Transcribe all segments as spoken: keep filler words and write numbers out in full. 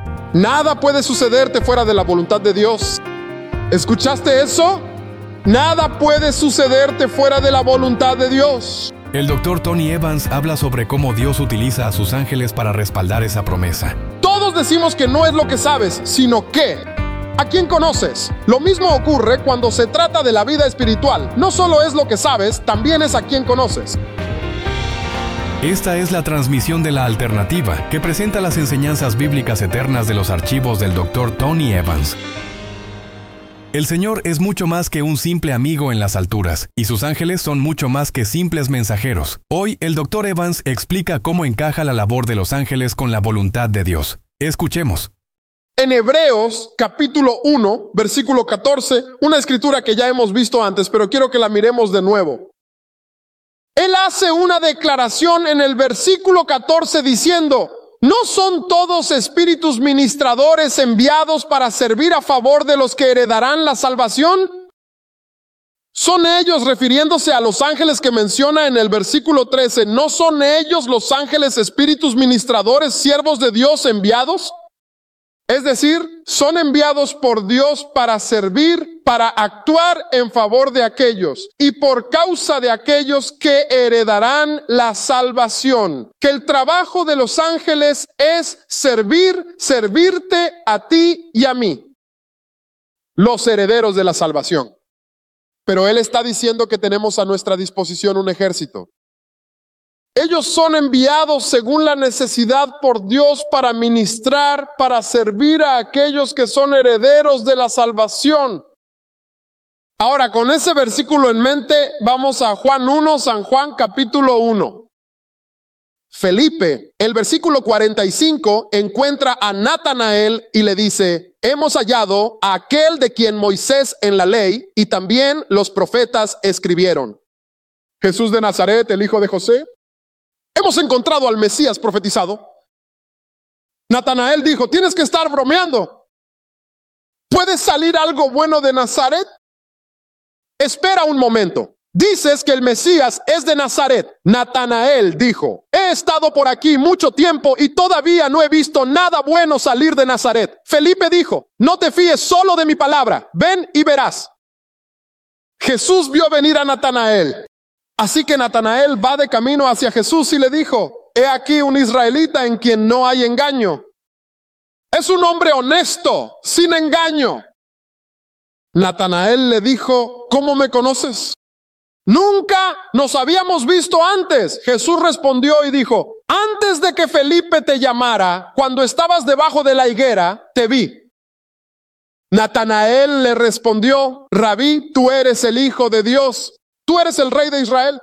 Nada puede sucederte fuera de la voluntad de Dios. ¿Escuchaste eso? Nada puede sucederte fuera de la voluntad de Dios. El doctor Tony Evans habla sobre cómo Dios utiliza a sus ángeles para respaldar esa promesa. Todos decimos que no es lo que sabes, sino que ¿a quién conoces? Lo mismo ocurre cuando se trata de la vida espiritual. No solo es lo que sabes, también es a quién conoces. Esta es la transmisión de La Alternativa, que presenta las enseñanzas bíblicas eternas de los archivos del doctor Tony Evans. El Señor es mucho más que un simple amigo en las alturas, y sus ángeles son mucho más que simples mensajeros. Hoy, el doctor Evans explica cómo encaja la labor de los ángeles con la voluntad de Dios. Escuchemos. En Hebreos, capítulo uno, versículo catorce, una escritura que ya hemos visto antes, pero quiero que la miremos de nuevo. Él hace una declaración en el versículo catorce diciendo: ¿no son todos espíritus ministradores enviados para servir a favor de los que heredarán la salvación? ¿Son ellos, refiriéndose a los ángeles que menciona en el versículo trece, no son ellos los ángeles espíritus ministradores, siervos de Dios enviados? Es decir, son enviados por Dios para servir, para actuar en favor de aquellos y por causa de aquellos que heredarán la salvación. Que el trabajo de los ángeles es servir, servirte a ti y a mí, los herederos de la salvación. Pero Él está diciendo que tenemos a nuestra disposición un ejército. Ellos son enviados según la necesidad por Dios para ministrar, para servir a aquellos que son herederos de la salvación. Ahora, con ese versículo en mente, vamos a Juan uno, San Juan capítulo uno. Felipe, el versículo cuarenta y cinco, encuentra a Natanael y le dice: hemos hallado a aquel de quien Moisés en la ley y también los profetas escribieron. Jesús de Nazaret, el hijo de José. Hemos encontrado al Mesías profetizado. Natanael dijo: tienes que estar bromeando. ¿Puede salir algo bueno de Nazaret? Espera un momento. Dices que el Mesías es de Nazaret. Natanael dijo: he estado por aquí mucho tiempo y todavía no he visto nada bueno salir de Nazaret. Felipe dijo: no te fíes solo de mi palabra, ven y verás. Jesús vio venir a Natanael. Así que Natanael va de camino hacia Jesús y le dijo: he aquí un israelita en quien no hay engaño. Es un hombre honesto, sin engaño. Natanael le dijo: ¿cómo me conoces? Nunca nos habíamos visto antes. Jesús respondió y dijo: antes de que Felipe te llamara, cuando estabas debajo de la higuera, te vi. Natanael le respondió: Rabí, tú eres el Hijo de Dios. ¿Tú eres el Rey de Israel?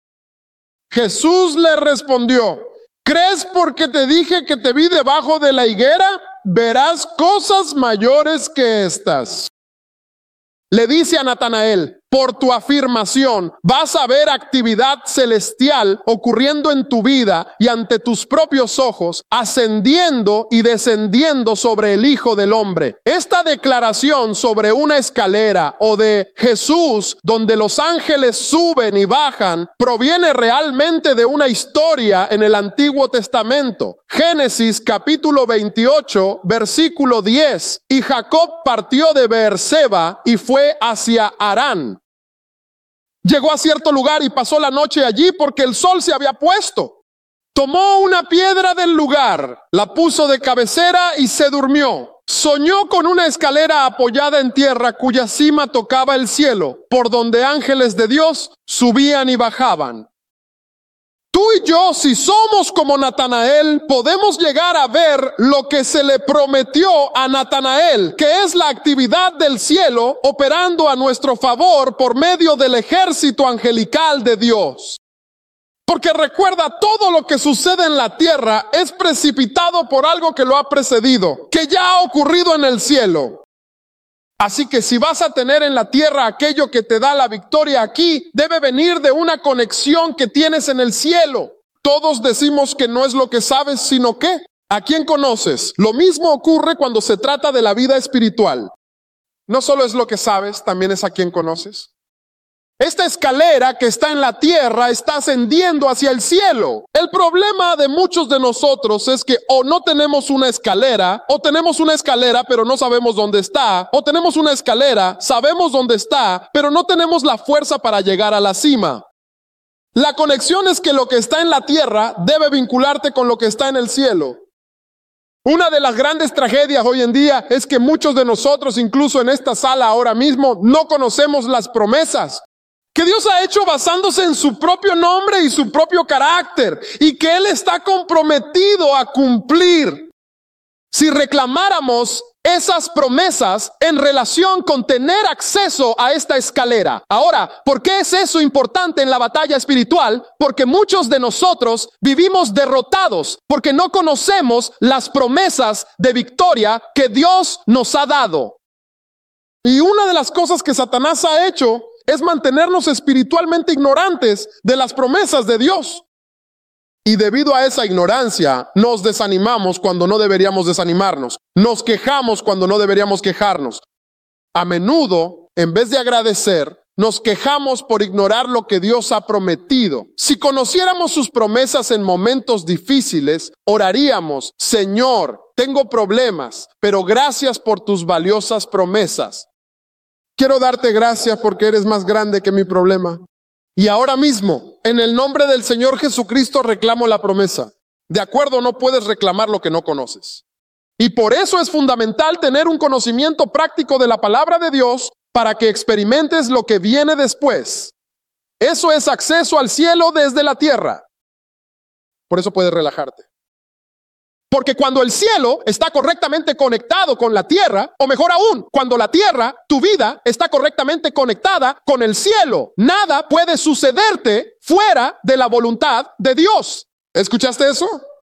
Jesús le respondió: ¿crees porque te dije que te vi debajo de la higuera? Verás cosas mayores que estas. Le dice a Natanael: por tu afirmación vas a ver actividad celestial ocurriendo en tu vida y ante tus propios ojos, ascendiendo y descendiendo sobre el Hijo del Hombre. Esta declaración sobre una escalera o de Jesús donde los ángeles suben y bajan proviene realmente de una historia en el Antiguo Testamento. Génesis capítulo veintiocho, versículo diez. Y Jacob partió de Beerseba y fue hacia Harán. Llegó a cierto lugar y pasó la noche allí porque el sol se había puesto. Tomó una piedra del lugar, la puso de cabecera y se durmió. Soñó con una escalera apoyada en tierra cuya cima tocaba el cielo, por donde ángeles de Dios subían y bajaban. Tú y yo, si somos como Natanael, podemos llegar a ver lo que se le prometió a Natanael, que es la actividad del cielo operando a nuestro favor por medio del ejército angelical de Dios. Porque recuerda, todo lo que sucede en la tierra es precipitado por algo que lo ha precedido, que ya ha ocurrido en el cielo. Así que si vas a tener en la tierra aquello que te da la victoria aquí, debe venir de una conexión que tienes en el cielo. Todos decimos que no es lo que sabes, sino que ¿a quién conoces? Lo mismo ocurre cuando se trata de la vida espiritual. No solo es lo que sabes, también es a quién conoces. Esta escalera que está en la tierra está ascendiendo hacia el cielo. El problema de muchos de nosotros es que o no tenemos una escalera, o tenemos una escalera pero no sabemos dónde está, o tenemos una escalera, sabemos dónde está, pero no tenemos la fuerza para llegar a la cima. La conexión es que lo que está en la tierra debe vincularte con lo que está en el cielo. Una de las grandes tragedias hoy en día es que muchos de nosotros, incluso en esta sala ahora mismo, no conocemos las promesas que Dios ha hecho basándose en su propio nombre y su propio carácter, y que Él está comprometido a cumplir. Si reclamáramos esas promesas en relación con tener acceso a esta escalera. Ahora, ¿por qué es eso importante en la batalla espiritual? Porque muchos de nosotros vivimos derrotados, porque no conocemos las promesas de victoria que Dios nos ha dado. Y una de las cosas que Satanás ha hecho es mantenernos espiritualmente ignorantes de las promesas de Dios. Y debido a esa ignorancia, nos desanimamos cuando no deberíamos desanimarnos. Nos quejamos cuando no deberíamos quejarnos. A menudo, en vez de agradecer, nos quejamos por ignorar lo que Dios ha prometido. Si conociéramos sus promesas en momentos difíciles, oraríamos: Señor, tengo problemas, pero gracias por tus valiosas promesas. Quiero darte gracias porque eres más grande que mi problema. Y ahora mismo, en el nombre del Señor Jesucristo, reclamo la promesa. De acuerdo, no puedes reclamar lo que no conoces. Y por eso es fundamental tener un conocimiento práctico de la palabra de Dios para que experimentes lo que viene después. Eso es acceso al cielo desde la tierra. Por eso puedes relajarte. Porque cuando el cielo está correctamente conectado con la tierra, o mejor aún, cuando la tierra, tu vida, está correctamente conectada con el cielo, nada puede sucederte fuera de la voluntad de Dios. ¿Escuchaste eso?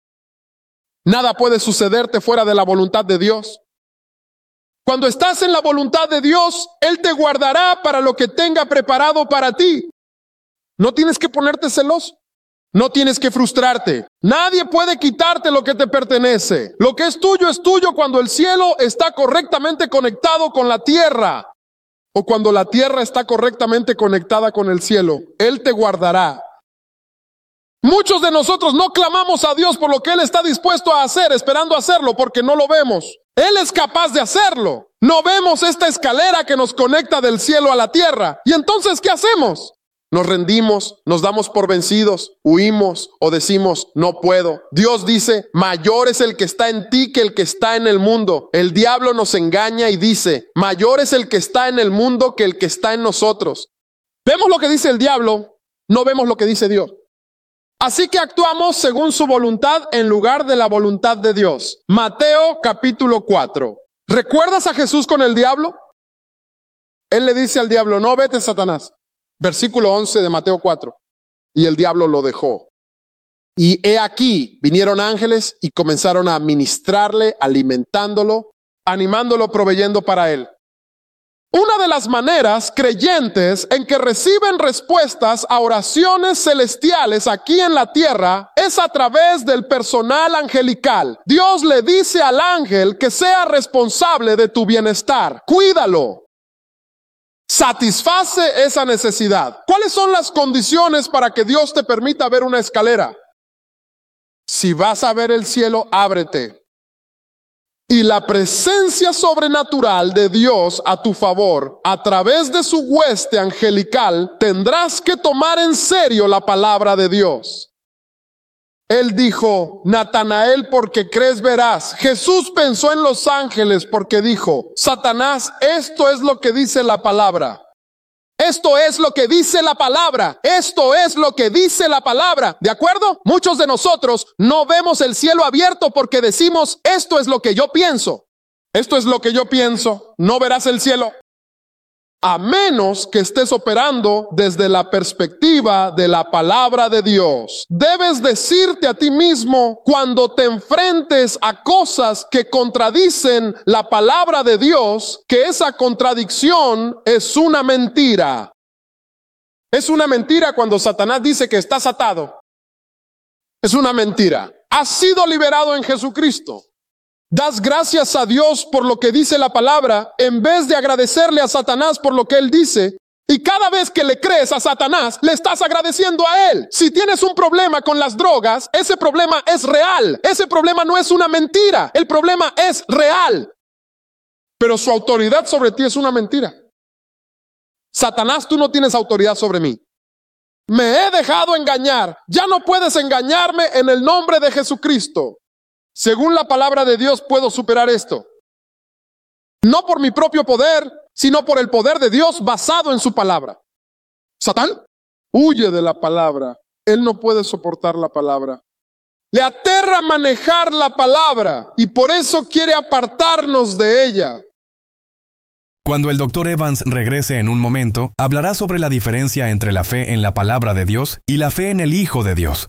Nada puede sucederte fuera de la voluntad de Dios. Cuando estás en la voluntad de Dios, Él te guardará para lo que tenga preparado para ti. No tienes que ponerte celoso. No tienes que frustrarte. Nadie puede quitarte lo que te pertenece. Lo que es tuyo es tuyo cuando el cielo está correctamente conectado con la tierra, o cuando la tierra está correctamente conectada con el cielo. Él te guardará. Muchos de nosotros no clamamos a Dios por lo que Él está dispuesto a hacer, esperando hacerlo, porque no lo vemos. Él es capaz de hacerlo. No vemos esta escalera que nos conecta del cielo a la tierra. ¿Y entonces qué hacemos? Nos rendimos, nos damos por vencidos, huimos o decimos: no puedo. Dios dice: mayor es el que está en ti que el que está en el mundo. El diablo nos engaña y dice: mayor es el que está en el mundo que el que está en nosotros. Vemos lo que dice el diablo, no vemos lo que dice Dios. Así que actuamos según su voluntad en lugar de la voluntad de Dios. Mateo capítulo cuatro. ¿Recuerdas a Jesús con el diablo? Él le dice al diablo: no, vete, Satanás. Versículo once de Mateo cuatro. Y el diablo lo dejó. Y he aquí, vinieron ángeles y comenzaron a ministrarle, alimentándolo, animándolo, proveyendo para él. Una de las maneras creyentes en que reciben respuestas a oraciones celestiales aquí en la tierra es a través del personal angelical. Dios le dice al ángel que sea responsable de tu bienestar. Cuídalo. Satisface esa necesidad. ¿Cuáles son las condiciones para que Dios te permita ver una escalera? Si vas a ver el cielo, ábrete. Y la presencia sobrenatural de Dios a tu favor, a través de su hueste angelical, tendrás que tomar en serio la palabra de Dios. Él dijo: Natanael, porque crees verás. Jesús pensó en los ángeles porque dijo: Satanás, esto es lo que dice la palabra. Esto es lo que dice la palabra. Esto es lo que dice la palabra. ¿De acuerdo? Muchos de nosotros no vemos el cielo abierto porque decimos: esto es lo que yo pienso. Esto es lo que yo pienso. No verás el cielo. A menos que estés operando desde la perspectiva de la palabra de Dios. Debes decirte a ti mismo, cuando te enfrentes a cosas que contradicen la palabra de Dios, que esa contradicción es una mentira. Es una mentira cuando Satanás dice que estás atado. Es una mentira. Has sido liberado en Jesucristo. Das gracias a Dios por lo que dice la palabra, en vez de agradecerle a Satanás por lo que él dice. Y cada vez que le crees a Satanás, le estás agradeciendo a él. Si tienes un problema con las drogas, ese problema es real. Ese problema no es una mentira. El problema es real. Pero su autoridad sobre ti es una mentira. Satanás, tú no tienes autoridad sobre mí. Me he dejado engañar. Ya no puedes engañarme en el nombre de Jesucristo. Según la palabra de Dios, puedo superar esto. No por mi propio poder, sino por el poder de Dios basado en su palabra. Satán, huye de la palabra. Él no puede soportar la palabra. Le aterra manejar la palabra y por eso quiere apartarnos de ella. Cuando el doctor Evans regrese en un momento, hablará sobre la diferencia entre la fe en la palabra de Dios y la fe en el Hijo de Dios.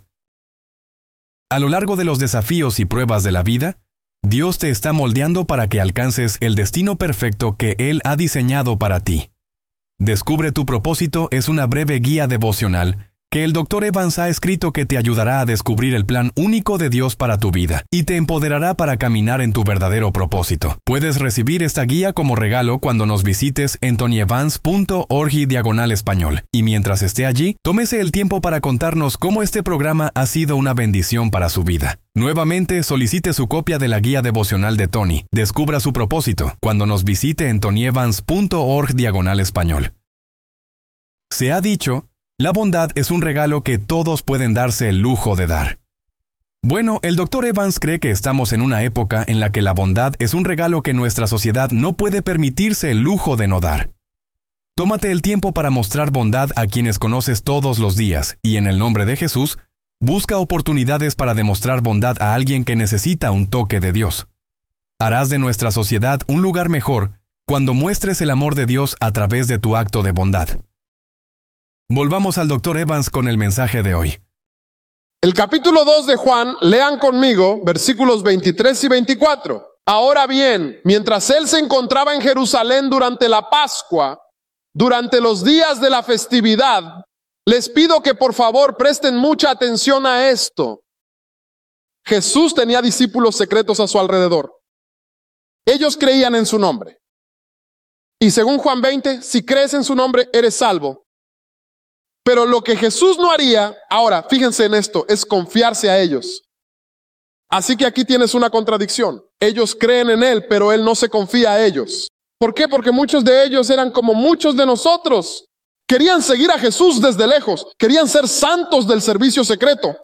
A lo largo de los desafíos y pruebas de la vida, Dios te está moldeando para que alcances el destino perfecto que Él ha diseñado para ti. Descubre tu propósito es una breve guía devocional que el doctor Evans ha escrito que te ayudará a descubrir el plan único de Dios para tu vida y te empoderará para caminar en tu verdadero propósito. Puedes recibir esta guía como regalo cuando nos visites en tonyevans punto org diagonal español. Y mientras esté allí, tómese el tiempo para contarnos cómo este programa ha sido una bendición para su vida. Nuevamente, solicite su copia de la guía devocional de Tony. Descubra su propósito cuando nos visite en tonyevans punto org diagonal español. Se ha dicho, la bondad es un regalo que todos pueden darse el lujo de dar. Bueno, el doctor Evans cree que estamos en una época en la que la bondad es un regalo que nuestra sociedad no puede permitirse el lujo de no dar. Tómate el tiempo para mostrar bondad a quienes conoces todos los días y en el nombre de Jesús, busca oportunidades para demostrar bondad a alguien que necesita un toque de Dios. Harás de nuestra sociedad un lugar mejor cuando muestres el amor de Dios a través de tu acto de bondad. Volvamos al doctor Evans con el mensaje de hoy. El capítulo dos de Juan, lean conmigo, versículos veintitrés y veinticuatro. Ahora bien, mientras él se encontraba en Jerusalén durante la Pascua, durante los días de la festividad, les pido que por favor presten mucha atención a esto. Jesús tenía discípulos secretos a su alrededor. Ellos creían en su nombre. Y según Juan veinte, si crees en su nombre, eres salvo. Pero lo que Jesús no haría, ahora, fíjense en esto, es confiarse a ellos. Así que aquí tienes una contradicción. Ellos creen en Él, pero Él no se confía a ellos. ¿Por qué? Porque muchos de ellos eran como muchos de nosotros. Querían seguir a Jesús desde lejos. Querían ser santos del servicio secreto.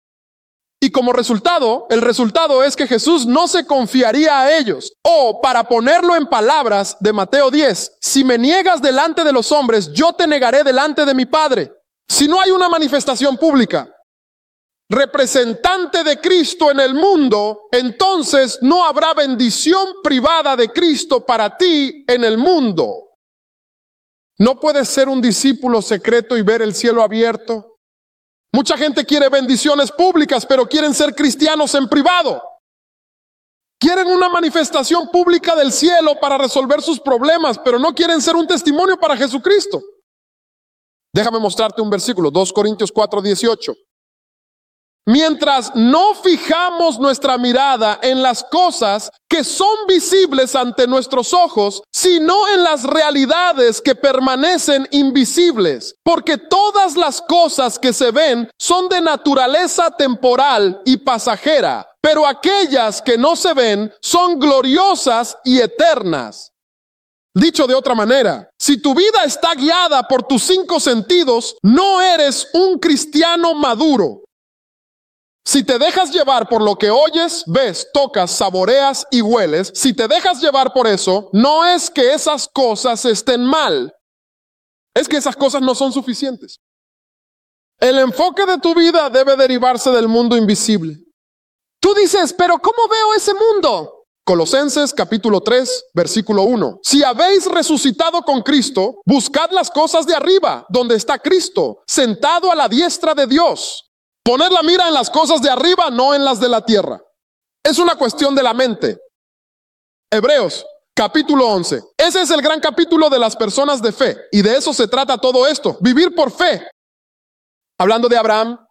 Y como resultado, el resultado es que Jesús no se confiaría a ellos. O, para ponerlo en palabras de Mateo diez, si me niegas delante de los hombres, yo te negaré delante de mi Padre. Si no hay una manifestación pública, representante de Cristo en el mundo, entonces no habrá bendición privada de Cristo para ti en el mundo. No puedes ser un discípulo secreto y ver el cielo abierto. Mucha gente quiere bendiciones públicas, pero quieren ser cristianos en privado. Quieren una manifestación pública del cielo para resolver sus problemas, pero no quieren ser un testimonio para Jesucristo. Déjame mostrarte un versículo, dos Corintios cuatro, dieciocho. Mientras no fijamos nuestra mirada en las cosas que son visibles ante nuestros ojos, sino en las realidades que permanecen invisibles, porque todas las cosas que se ven son de naturaleza temporal y pasajera, pero aquellas que no se ven son gloriosas y eternas. Dicho de otra manera, si tu vida está guiada por tus cinco sentidos, no eres un cristiano maduro. Si te dejas llevar por lo que oyes, ves, tocas, saboreas y hueles, si te dejas llevar por eso, no es que esas cosas estén mal, es que esas cosas no son suficientes. El enfoque de tu vida debe derivarse del mundo invisible. Tú dices, pero ¿cómo veo ese mundo? Colosenses capítulo tres, versículo uno. Si habéis resucitado con Cristo, buscad las cosas de arriba, donde está Cristo, sentado a la diestra de Dios. Poner la mira en las cosas de arriba, no en las de la tierra. Es una cuestión de la mente. Hebreos, capítulo once. Ese es el gran capítulo de las personas de fe. Y de eso se trata todo esto. Vivir por fe. Hablando de Abraham.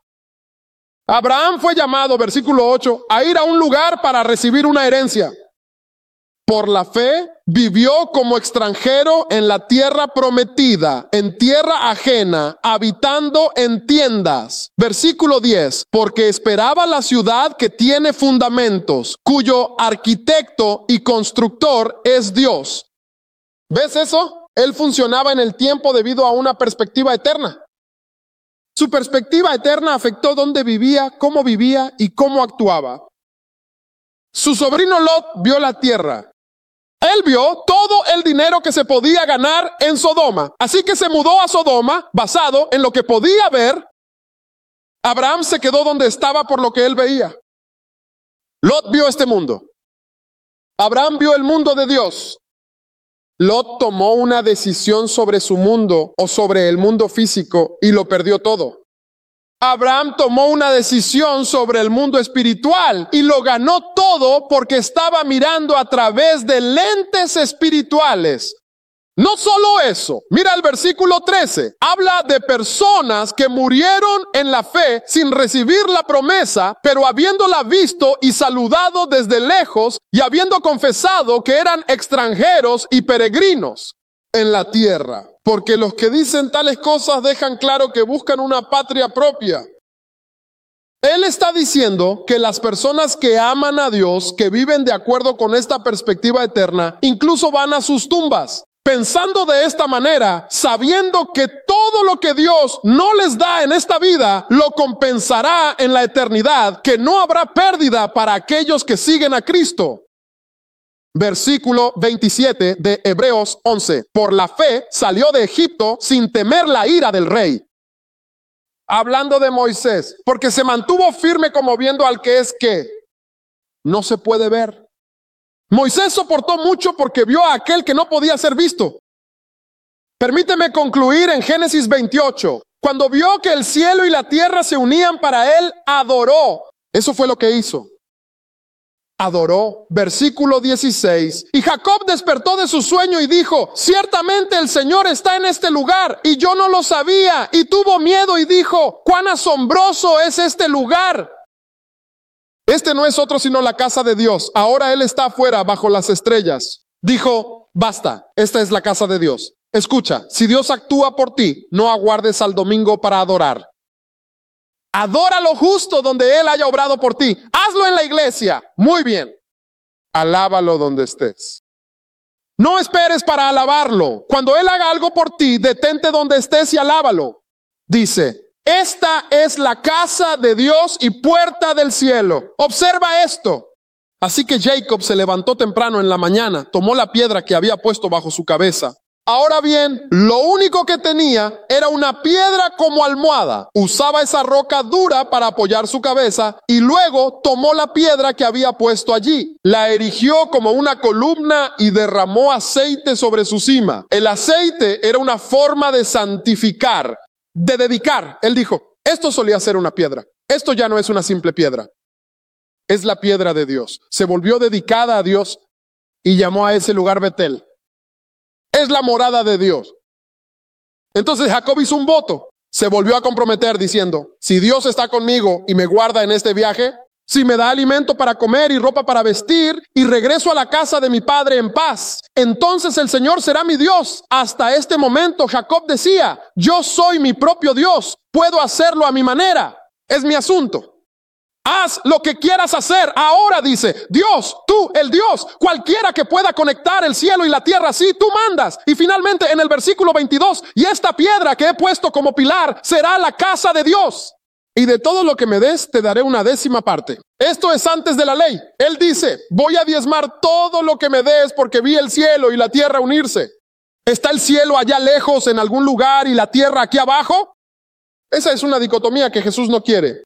Abraham fue llamado, versículo ocho, a ir a un lugar para recibir una herencia. Por la fe, vivió como extranjero en la tierra prometida, en tierra ajena, habitando en tiendas. Versículo diez, porque esperaba la ciudad que tiene fundamentos, cuyo arquitecto y constructor es Dios. ¿Ves eso? Él funcionaba en el tiempo debido a una perspectiva eterna. Su perspectiva eterna afectó dónde vivía, cómo vivía y cómo actuaba. Su sobrino Lot vio la tierra. Él vio todo el dinero que se podía ganar en Sodoma. Así que se mudó a Sodoma basado en lo que podía ver. Abraham se quedó donde estaba por lo que él veía. Lot vio este mundo. Abraham vio el mundo de Dios. Lot tomó una decisión sobre su mundo o sobre el mundo físico y lo perdió todo. Abraham tomó una decisión sobre el mundo espiritual y lo ganó todo porque estaba mirando a través de lentes espirituales. No solo eso, mira el versículo trece, habla de personas que murieron en la fe sin recibir la promesa, pero habiéndola visto y saludado desde lejos y habiendo confesado que eran extranjeros y peregrinos en la tierra. Porque los que dicen tales cosas dejan claro que buscan una patria propia. Él está diciendo que las personas que aman a Dios, que viven de acuerdo con esta perspectiva eterna, incluso van a sus tumbas, pensando de esta manera, sabiendo que todo lo que Dios no les da en esta vida, lo compensará en la eternidad, que no habrá pérdida para aquellos que siguen a Cristo. Versículo veintisiete de Hebreos once. Por la fe salió de Egipto sin temer la ira del rey. Hablando de Moisés, porque se mantuvo firme como viendo al que es que no se puede ver. Moisés soportó mucho porque vio a aquel que no podía ser visto. Permíteme concluir en Génesis veintiocho. Cuando vio que el cielo y la tierra se unían para él, adoró. Eso fue lo que hizo. Adoró. Versículo dieciséis. Y Jacob despertó de su sueño y dijo, ciertamente el Señor está en este lugar, y yo no lo sabía, y tuvo miedo y dijo, cuán asombroso es este lugar. Este no es otro sino la casa de Dios. Ahora él está afuera bajo las estrellas. Dijo, basta, esta es la casa de Dios. Escucha, si Dios actúa por ti, no aguardes al domingo para adorar. Adóralo justo donde Él haya obrado por ti. Hazlo en la iglesia. Muy bien. Alábalo donde estés. No esperes para alabarlo. Cuando Él haga algo por ti, detente donde estés y alábalo. Dice, esta es la casa de Dios y puerta del cielo. Observa esto. Así que Jacob se levantó temprano en la mañana, tomó la piedra que había puesto bajo su cabeza. Ahora bien, lo único que tenía era una piedra como almohada. Usaba esa roca dura para apoyar su cabeza y luego tomó la piedra que había puesto allí. La erigió como una columna y derramó aceite sobre su cima. El aceite era una forma de santificar, de dedicar. Él dijo, esto solía ser una piedra. Esto ya no es una simple piedra. Es la piedra de Dios. Se volvió dedicada a Dios y llamó a ese lugar Betel. Es la morada de Dios. Entonces Jacob hizo un voto. Se volvió a comprometer diciendo, si Dios está conmigo y me guarda en este viaje, si me da alimento para comer y ropa para vestir, y regreso a la casa de mi padre en paz, entonces el Señor será mi Dios. Hasta este momento Jacob decía, yo soy mi propio Dios, puedo hacerlo a mi manera, es mi asunto. Haz lo que quieras hacer. Ahora dice, Dios, tú, el Dios, cualquiera que pueda conectar el cielo y la tierra, sí, tú mandas. Y finalmente en el versículo veintidós, y esta piedra que he puesto como pilar será la casa de Dios. Y de todo lo que me des, te daré una décima parte. Esto es antes de la ley. Él dice, voy a diezmar todo lo que me des porque vi el cielo y la tierra unirse. ¿Está el cielo allá lejos en algún lugar y la tierra aquí abajo? Esa es una dicotomía que Jesús no quiere.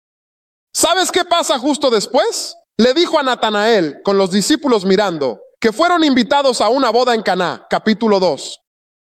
¿Sabes qué pasa justo después? Le dijo a Natanael, con los discípulos mirando, que fueron invitados a una boda en Caná, capítulo dos.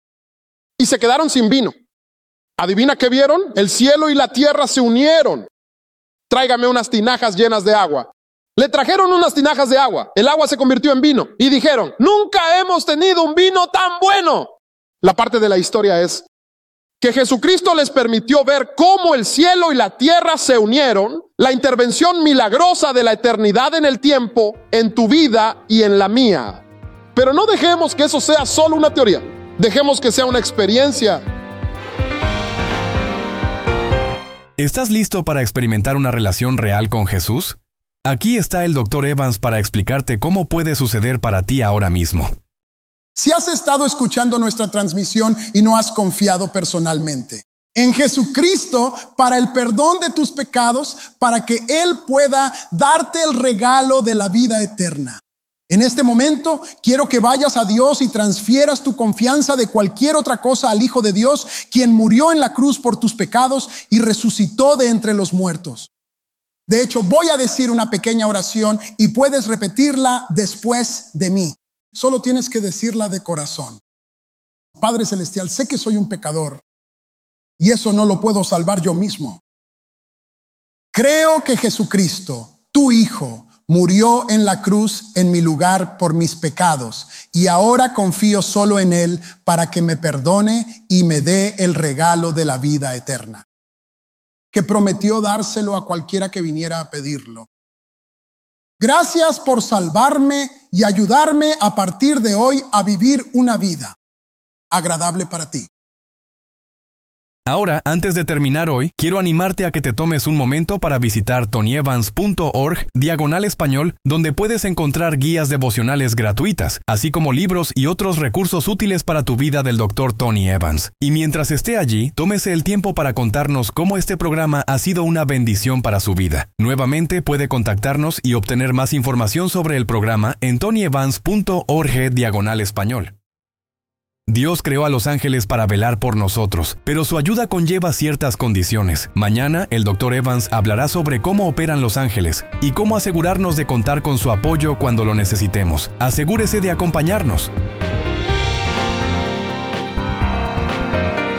Y se quedaron sin vino. ¿Adivina qué vieron? El cielo y la tierra se unieron. Tráigame unas tinajas llenas de agua. Le trajeron unas tinajas de agua. El agua se convirtió en vino. Y dijeron, nunca hemos tenido un vino tan bueno. La parte de la historia es que Jesucristo les permitió ver cómo el cielo y la tierra se unieron, la intervención milagrosa de la eternidad en el tiempo, en tu vida y en la mía. Pero no dejemos que eso sea solo una teoría. Dejemos que sea una experiencia. ¿Estás listo para experimentar una relación real con Jesús? Aquí está el doctor Evans para explicarte cómo puede suceder para ti ahora mismo. Si has estado escuchando nuestra transmisión y no has confiado personalmente en Jesucristo para el perdón de tus pecados, para que Él pueda darte el regalo de la vida eterna. En este momento quiero que vayas a Dios y transfieras tu confianza de cualquier otra cosa al Hijo de Dios, quien murió en la cruz por tus pecados y resucitó de entre los muertos. De hecho, voy a decir una pequeña oración y puedes repetirla después de mí. Solo tienes que decirla de corazón. Padre Celestial, sé que soy un pecador y eso no lo puedo salvar yo mismo. Creo que Jesucristo, tu Hijo, murió en la cruz en mi lugar por mis pecados y ahora confío solo en Él para que me perdone y me dé el regalo de la vida eterna, que prometió dárselo a cualquiera que viniera a pedirlo. Gracias por salvarme y ayudarme a partir de hoy a vivir una vida agradable para ti. Ahora, antes de terminar hoy, quiero animarte a que te tomes un momento para visitar tonyevans punto org diagonal español, donde puedes encontrar guías devocionales gratuitas, así como libros y otros recursos útiles para tu vida del doctor Tony Evans. Y mientras esté allí, tómese el tiempo para contarnos cómo este programa ha sido una bendición para su vida. Nuevamente puede contactarnos y obtener más información sobre el programa en tonyevans punto org diagonal español. Dios creó a los ángeles para velar por nosotros, pero su ayuda conlleva ciertas condiciones. Mañana, el doctor Evans hablará sobre cómo operan los ángeles y cómo asegurarnos de contar con su apoyo cuando lo necesitemos. Asegúrese de acompañarnos.